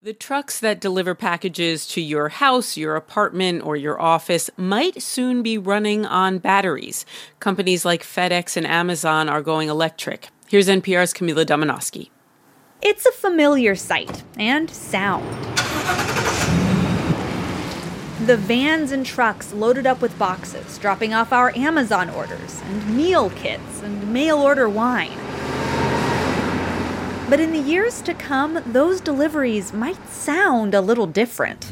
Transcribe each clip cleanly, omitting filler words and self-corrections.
The trucks that deliver packages to your house, your apartment, or your office might soon be running on batteries. Companies like FedEx and Amazon are going electric. Here's NPR's Camila Domonoske. It's a familiar sight and sound. The vans and trucks loaded up with boxes, dropping off our Amazon orders and meal kits and mail-order wine. But in the years to come, those deliveries might sound a little different.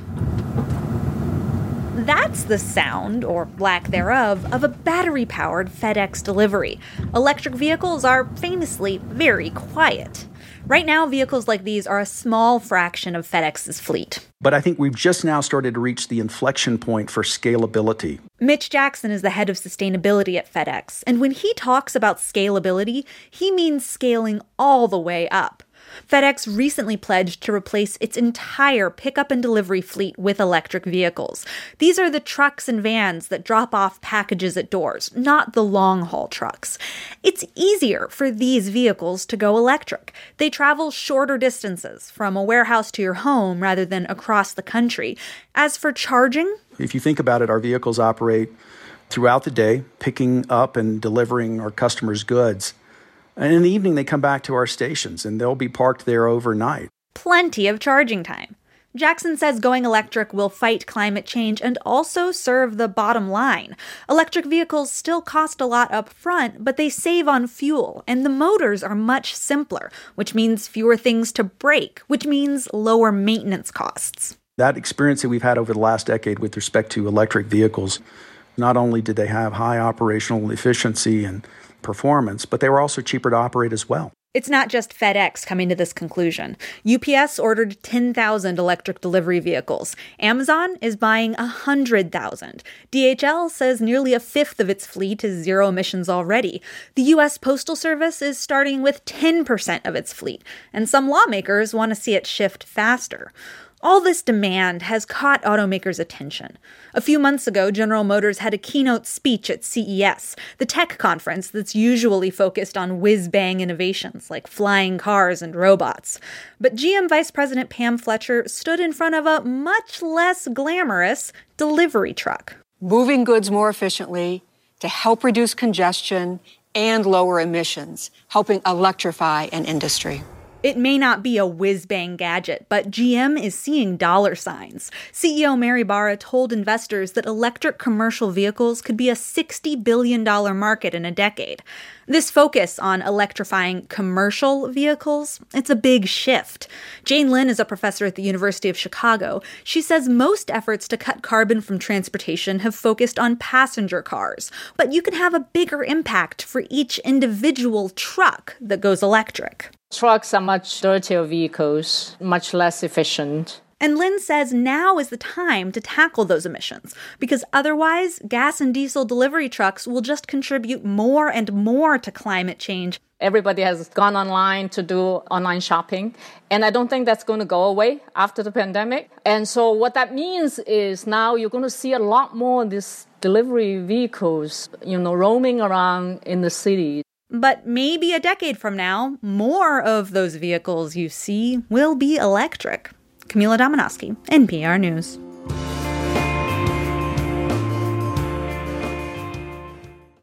That's the sound, or lack thereof, of a battery-powered FedEx delivery. Electric vehicles are famously very quiet. Right now, vehicles like these are a small fraction of FedEx's fleet. But I think we've just now started to reach the inflection point for scalability. Mitch Jackson is the head of sustainability at FedEx, and when he talks about scalability, he means scaling all the way up. FedEx recently pledged to replace its entire pickup and delivery fleet with electric vehicles. These are the trucks and vans that drop off packages at doors, not the long-haul trucks. It's easier for these vehicles to go electric. They travel shorter distances, from a warehouse to your home rather than across the country. As for charging, if you think about it, our vehicles operate throughout the day, picking up and delivering our customers' goods. And in the evening, they come back to our stations, and they'll be parked there overnight. Plenty of charging time. Jackson says going electric will fight climate change and also serve the bottom line. Electric vehicles still cost a lot up front, but they save on fuel, and the motors are much simpler, which means fewer things to break, which means lower maintenance costs. That experience that we've had over the last decade with respect to electric vehicles, not only did they have high operational efficiency and performance, but they were also cheaper to operate as well. It's not just FedEx coming to this conclusion. UPS ordered 10,000 electric delivery vehicles. Amazon is buying 100,000. DHL says nearly a fifth of its fleet is zero emissions already. The U.S. Postal Service is starting with 10% of its fleet, and some lawmakers want to see it shift faster. All this demand has caught automakers' attention. A few months ago, General Motors had a keynote speech at CES, the tech conference that's usually focused on whiz-bang innovations like flying cars and robots. But GM Vice President Pam Fletcher stood in front of a much less glamorous delivery truck. Moving goods more efficiently to help reduce congestion and lower emissions, helping electrify an industry. It may not be a whiz-bang gadget, but GM is seeing dollar signs. CEO Mary Barra told investors that electric commercial vehicles could be a $60 billion market in a decade. This focus on electrifying commercial vehicles, it's a big shift. Jane Lin is a professor at the University of Chicago. She says most efforts to cut carbon from transportation have focused on passenger cars, but you can have a bigger impact for each individual truck that goes electric. Trucks are much dirtier vehicles, much less efficient. And Lynn says now is the time to tackle those emissions, because otherwise, gas and diesel delivery trucks will just contribute more and more to climate change. Everybody has gone online to do online shopping, and I don't think that's going to go away after the pandemic. And so what that means is now you're going to see a lot more of these delivery vehicles, roaming around in the city. But maybe a decade from now, more of those vehicles you see will be electric. Camila Domonoske, NPR News.